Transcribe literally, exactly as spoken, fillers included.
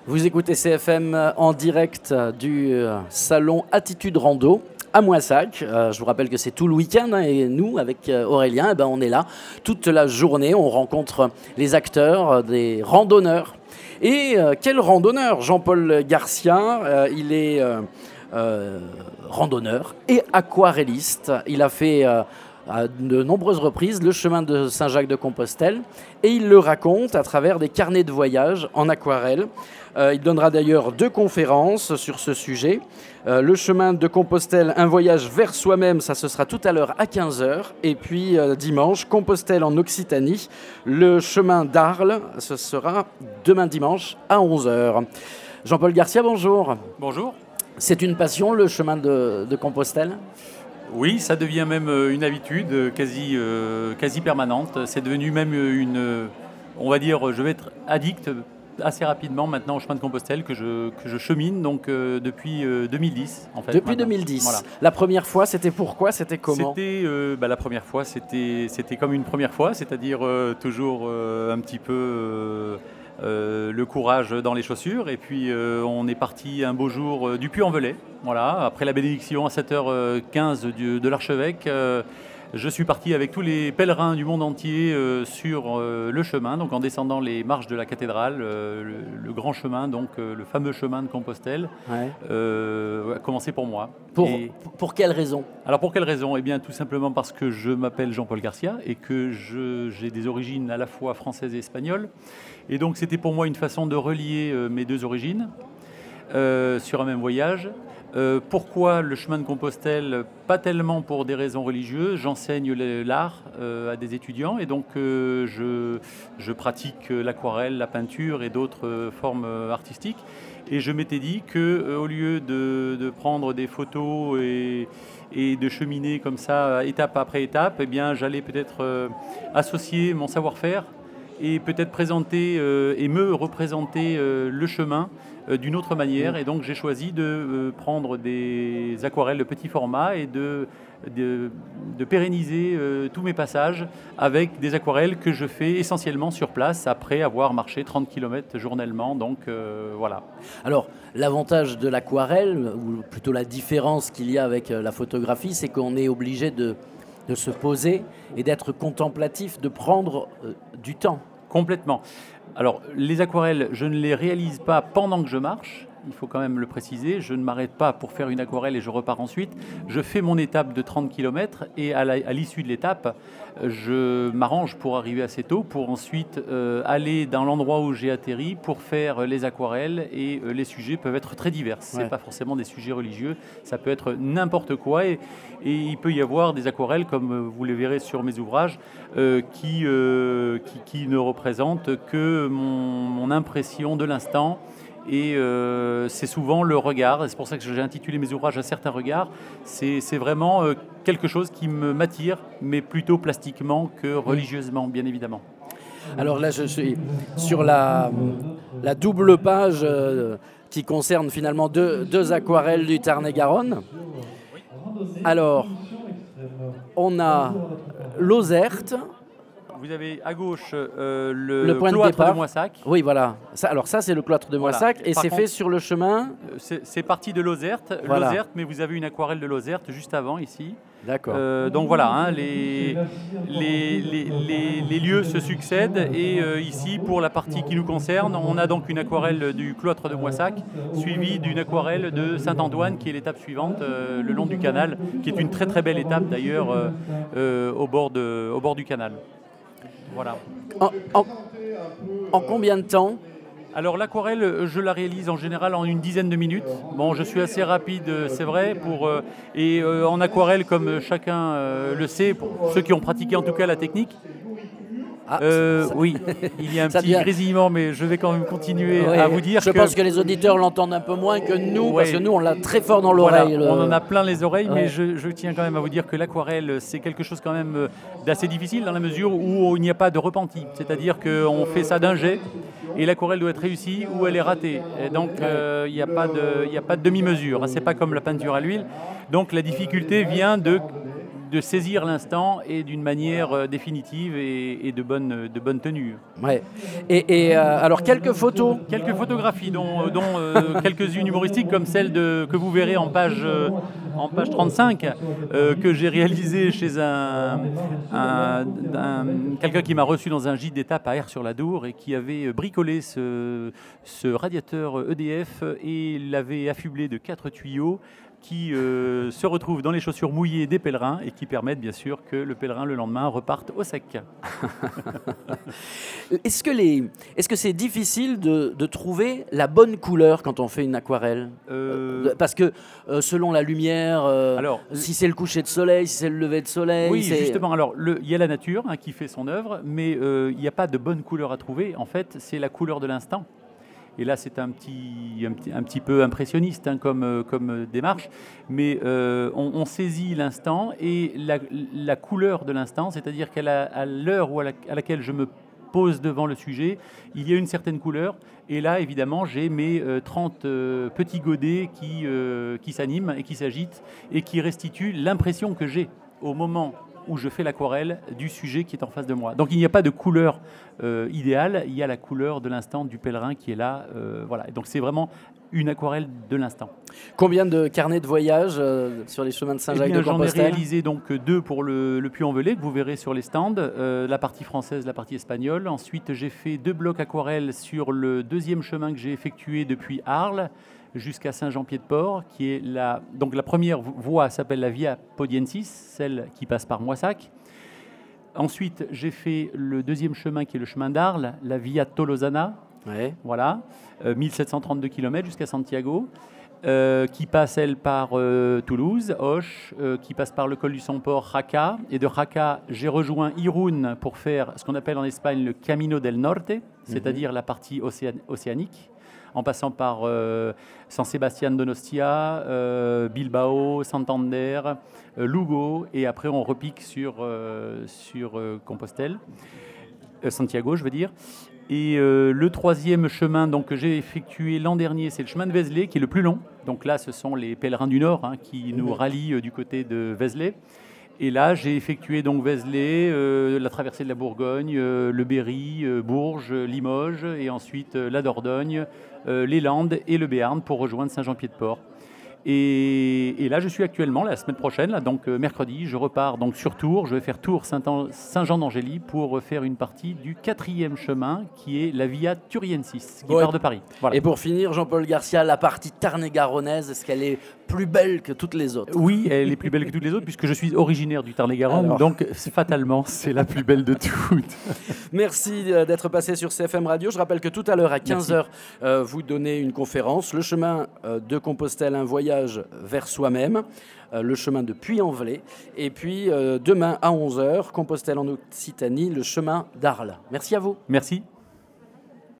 Vous écoutez C F M en direct du salon Attitude Rando à Moissac. Euh, je vous rappelle que c'est tout le week-end hein, et nous, avec Aurélien, eh ben, on est là toute la journée. On rencontre les acteurs, des randonneurs. Et euh, quel randonneur, Jean-Paul Garcia, euh, il est euh, euh, randonneur et aquarelliste. Il a fait euh, à de nombreuses reprises le chemin de Saint-Jacques-de-Compostelle et il le raconte à travers des carnets de voyage en aquarelle. Euh, il donnera d'ailleurs deux conférences sur ce sujet. Euh, le chemin de Compostelle, un voyage vers soi-même, ça ce sera tout à l'heure à quinze heures. Et puis euh, dimanche, Compostelle en Occitanie, le chemin d'Arles, ce sera demain dimanche à onze heures. Jean-Paul Garcia, bonjour. Bonjour. C'est une passion, le chemin de, de Compostelle ? Oui, ça devient même une habitude quasi, euh, quasi permanente. C'est devenu même une, on va dire, je vais être addict assez rapidement maintenant au chemin de Compostelle que je, que je chemine donc euh, depuis euh, deux mille dix en fait. Depuis maintenant. deux mille dix. Voilà. La première fois, c'était pourquoi ? C'était comment ? C'était euh, bah, la première fois, c'était, c'était comme une première fois, c'est-à-dire euh, toujours euh, un petit peu euh, euh, le courage dans les chaussures. Et puis euh, on est parti un beau jour euh, du Puy-en-Velay. Voilà, après la bénédiction à sept heures quinze du, de l'archevêque. Euh, Je suis parti avec tous les pèlerins du monde entier euh, sur euh, le chemin, donc en descendant les marches de la cathédrale, euh, le, le grand chemin, donc euh, le fameux chemin de Compostelle, ouais. euh, a commencé pour moi. Pour, et, pour quelle raison ? Alors pour quelle raison ? Eh bien tout simplement parce que je m'appelle Jean-Paul Garcia et que je, j'ai des origines à la fois françaises et espagnoles. Et donc c'était pour moi une façon de relier euh, mes deux origines euh, sur un même voyage. Euh, pourquoi le chemin de Compostelle ? Pas tellement pour des raisons religieuses. J'enseigne l'art euh, à des étudiants et donc euh, je, je pratique l'aquarelle, la peinture et d'autres euh, formes artistiques. Et je m'étais dit qu'au euh, lieu de, de prendre des photos et, et de cheminer comme ça, étape après étape, eh bien, j'allais peut-être euh, associer mon savoir-faire et peut-être présenter euh, et me représenter euh, le chemin euh, d'une autre manière. Et donc j'ai choisi de euh, prendre des aquarelles de petit format et de, de, de pérenniser euh, tous mes passages avec des aquarelles que je fais essentiellement sur place après avoir marché trente kilomètres journellement. Donc euh, voilà. Alors l'avantage de l'aquarelle, ou plutôt la différence qu'il y a avec la photographie, c'est qu'on est obligé de, de se poser et d'être contemplatif, de prendre euh, du temps. Complètement. Alors, les aquarelles, je ne les réalise pas pendant que je marche. Il faut quand même le préciser. Je ne m'arrête pas pour faire une aquarelle et je repars ensuite. Je fais mon étape de trente kilomètres et à, la, à l'issue de l'étape, je m'arrange pour arriver assez tôt pour ensuite euh, aller dans l'endroit où j'ai atterri pour faire les aquarelles. Et euh, les sujets peuvent être très divers. Ce n'est ouais. pas forcément des sujets religieux. Ça peut être n'importe quoi. Et, et il peut y avoir des aquarelles, comme vous les verrez sur mes ouvrages, euh, qui, euh, qui, qui ne représentent que mon, mon impression de l'instant. Et euh, c'est souvent le regard, et c'est pour ça que j'ai intitulé mes ouvrages à certains regards. C'est, c'est vraiment euh, quelque chose qui me m'attire, mais plutôt plastiquement que religieusement, bien évidemment. Alors là, je suis sur la, la double page euh, qui concerne finalement deux, deux aquarelles du Tarn-et-Garonne. Alors, on a Lozerte. Vous avez à gauche euh, le, le point cloître de, de Moissac. Oui, voilà. Ça, alors ça, c'est le cloître de Moissac voilà. et Par c'est contre, fait sur le chemin. C'est, c'est parti de Lozerte, voilà. Lozerte, mais vous avez une aquarelle de Lozerte juste avant ici. D'accord. Euh, donc voilà, hein, les, les, les, les, les lieux se succèdent et euh, ici, pour la partie qui nous concerne, on a donc une aquarelle du cloître de Moissac, suivie d'une aquarelle de Saint-Antoine, qui est l'étape suivante, euh, le long du canal, qui est une très très belle étape d'ailleurs euh, euh, au, bord de, au bord du canal. Voilà. En, en, en combien de temps ? Alors l'aquarelle, je la réalise en général en une dizaine de minutes. Bon, je suis assez rapide, c'est vrai, pour, euh, et euh, en aquarelle, comme chacun euh, le sait, pour ceux qui ont pratiqué en tout cas la technique, Ah, euh, ça, oui, il y a un petit devient... grésillement, mais je vais quand même continuer oui, à vous dire je que... Je pense que les auditeurs l'entendent un peu moins que nous, oui. parce que nous, on l'a très fort dans l'oreille. Voilà, le... On en a plein les oreilles, ouais. mais je, je tiens quand même à vous dire que l'aquarelle, c'est quelque chose quand même d'assez difficile dans la mesure où il n'y a pas de repenti. C'est-à-dire qu'on fait ça d'un jet, et l'aquarelle doit être réussie ou elle est ratée. Et donc, il euh, n'y a pas de, y a pas de demi-mesure. C'est pas comme la peinture à l'huile. Donc, la difficulté vient de... de saisir l'instant et d'une manière euh, définitive et, et de, bonne, de bonne tenue. Ouais. Et, et euh, alors, quelques photos Quelques photographies, dont, dont euh, quelques-unes humoristiques, comme celle de, que vous verrez en page, euh, en page trente-cinq, euh, que j'ai réalisée chez un, un, un, quelqu'un qui m'a reçu dans un gîte d'étape à Aire-sur-la-Dour et qui avait bricolé ce, ce radiateur E D F et l'avait affublé de quatre tuyaux qui euh, se retrouvent dans les chaussures mouillées des pèlerins et qui permettent bien sûr que le pèlerin le lendemain reparte au sec. Est-ce que les, est-ce que c'est difficile de, de trouver la bonne couleur quand on fait une aquarelle ? Euh... Parce que euh, selon la lumière, euh, alors, si c'est le coucher de soleil, si c'est le lever de soleil... Oui, c'est... justement. Alors, il y a la nature hein, qui fait son œuvre, mais euh, il n'y a pas de bonne couleur à trouver. En fait, c'est la couleur de l'instant. Et là, c'est un petit, un petit, un petit peu impressionniste hein, comme, comme démarche, mais euh, on, on saisit l'instant et la, la couleur de l'instant, c'est-à-dire qu'à la, à l'heure où à, la, à laquelle je me pose devant le sujet, il y a une certaine couleur. Et là, évidemment, j'ai mes euh, trente euh, petits godets qui, euh, qui s'animent et qui s'agitent et qui restituent l'impression que j'ai au moment où je fais l'aquarelle du sujet qui est en face de moi. Donc il n'y a pas de couleur euh, idéale, il y a la couleur de l'instant du pèlerin qui est là. Euh, voilà. Donc c'est vraiment une aquarelle de l'instant. Combien de carnets de voyage euh, sur les chemins de Saint-Jacques-de-Compostelle ? J'en ai réalisé donc deux pour le, le Puy-en-Velay, que vous verrez sur les stands, euh, la partie française, la partie espagnole. Ensuite, j'ai fait deux blocs aquarelles sur le deuxième chemin que j'ai effectué depuis Arles jusqu'à Saint-Jean-Pied-de-Port, qui est la... Donc la première voie s'appelle la Via Podiensis, celle qui passe par Moissac. Ensuite, j'ai fait le deuxième chemin qui est le chemin d'Arles, la Via Tolosana, ouais. Voilà, euh, mille sept cent trente-deux kilomètres jusqu'à Santiago, euh, qui passe, elle, par euh, Toulouse, Auch, euh, qui passe par le col du Somport, Jaca. Et de Jaca, j'ai rejoint Irún pour faire ce qu'on appelle en Espagne le Camino del Norte, mm-hmm. c'est-à-dire la partie océan- océanique, en passant par euh, San Sebastián Donostia, euh, Bilbao, Santander, euh, Lugo, et après on repique sur, euh, sur euh, Compostelle, euh, Santiago je veux dire. Et euh, le troisième chemin donc, que j'ai effectué l'an dernier, c'est le chemin de Vézelay, qui est le plus long. Donc là, ce sont les pèlerins du Nord hein, qui nous rallient euh, du côté de Vézelay. Et là, j'ai effectué donc Vézelay, euh, la traversée de la Bourgogne, euh, le Berry, euh, Bourges, Limoges, et ensuite euh, la Dordogne, euh, les Landes et le Béarn pour rejoindre Saint-Jean-Pied-de-Port. Et, et là, je suis actuellement, la semaine prochaine, là, donc euh, mercredi, je repars donc sur Tours. Je vais faire Tours Saint-Jean-d'Angély pour faire une partie du quatrième chemin qui est la Via Turiensis, qui ouais. part de Paris. Voilà. Et pour finir, Jean-Paul Garcia, la partie Tarn-et-Garonnaise, est-ce qu'elle est plus belle que toutes les autres ? Oui, elle est plus belle que toutes les autres puisque je suis originaire du Tarn-et-Garonne, Alors. donc fatalement, c'est la plus belle de toutes. Merci d'être passé sur C F M Radio. Je rappelle que tout à l'heure, à quinze heures, euh, vous donnez une conférence, le chemin euh, de Compostelle, un voyage vers soi-même, euh, le chemin de Puy-en-Velay. Et puis, euh, demain à onze heures, Compostelle en Occitanie, le chemin d'Arles. Merci à vous. Merci.